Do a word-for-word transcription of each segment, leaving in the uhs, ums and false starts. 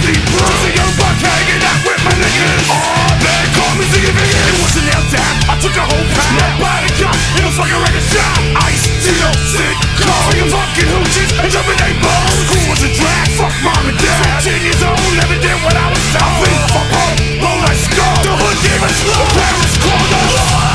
deep blue. See young buck hanging out with my niggas. Oh, they call me Ziggy Figgy. It wasn't nailed down, I took a whole pound. My body got in a fucking record shop. Ice, Tito, sick, call. Swinging fucking hoochies and jumping they balls. School was a drag, fuck mom and dad. Fifteen years old, never did what I was told. I think fuck home, low like skull. The hood gave us love. The parents called us.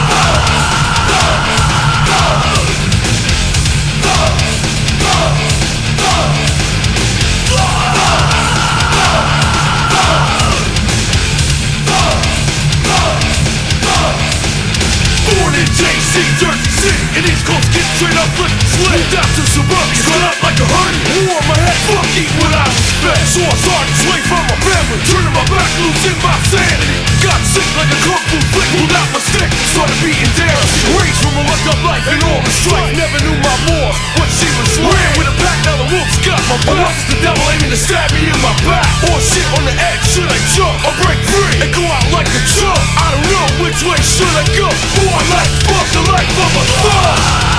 J C, Jersey City, and East Coast get straight up with slit. Moved out to suburbia, cut up like a hoodie. War on my head, fuck eat what I expect. So I started to sway from my family, turning my back, losing my sanity. Got sick like a kung fu flick, pulled out my stick, started beating down. Rage from a luck up life and all the strife. Never knew my more, what she was like. Ran with a pack, now the wolves got my back. Or was the devil aiming to stab me in my back? Or shit on the edge, should I jump or break free and go out like a chump? I don't know which way should I go. Boy, life, fuck the life of a thug.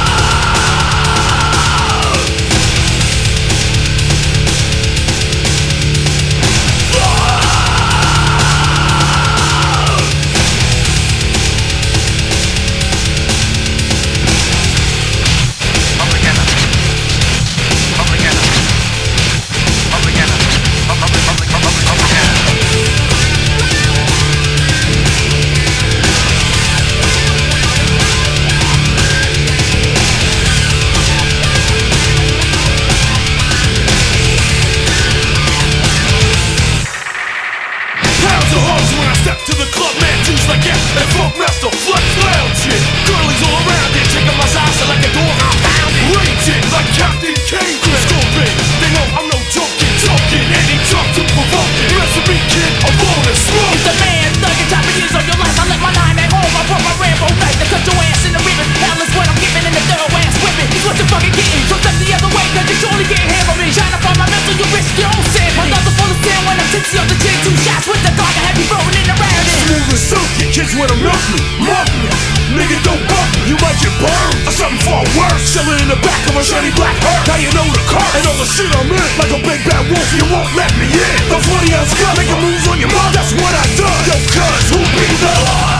To the club, man, juice like that, and funk master, flex lounging. Girlies all around it, taking my size like a dog, I'm pounding. Raging like Captain Kane, scoping. They know I'm no joking, talking, any talk too provoking. Recipe kid, I'm rolling slow. He's the man, thugging, chopping years of your life. I left my nine at home, I brought my Rambo knife to cut your ass in the ribbon. Hell is what I'm giving in the thorough ass whipping. He's what you're fucking getting, so step the other way, cause you surely can't handle me. Shine up on my mental, you risk your own sanity. Another full of sand when I'm tipsy on the chin. Two shots with the Glock, I have you rolling in around it. Smooth and silky, kids wanna milk me, mark me. Nigga, don't bump me, you might get burned. Or something far worse, chillin' in the back of a shiny black hearse. Now you know the curse, and all the shit I'm in. Like a big bad wolf, you won't let me in. The funny ass guy, making moves on your mom, that's what I done. Yo, cuz, who be the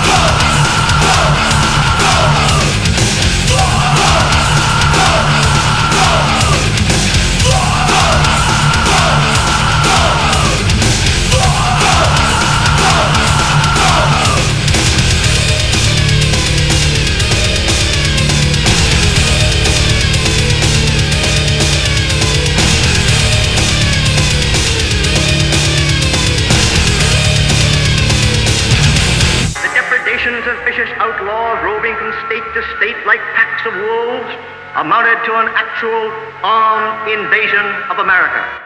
of vicious outlaws roving from state to state like packs of wolves amounted to an actual armed invasion of America.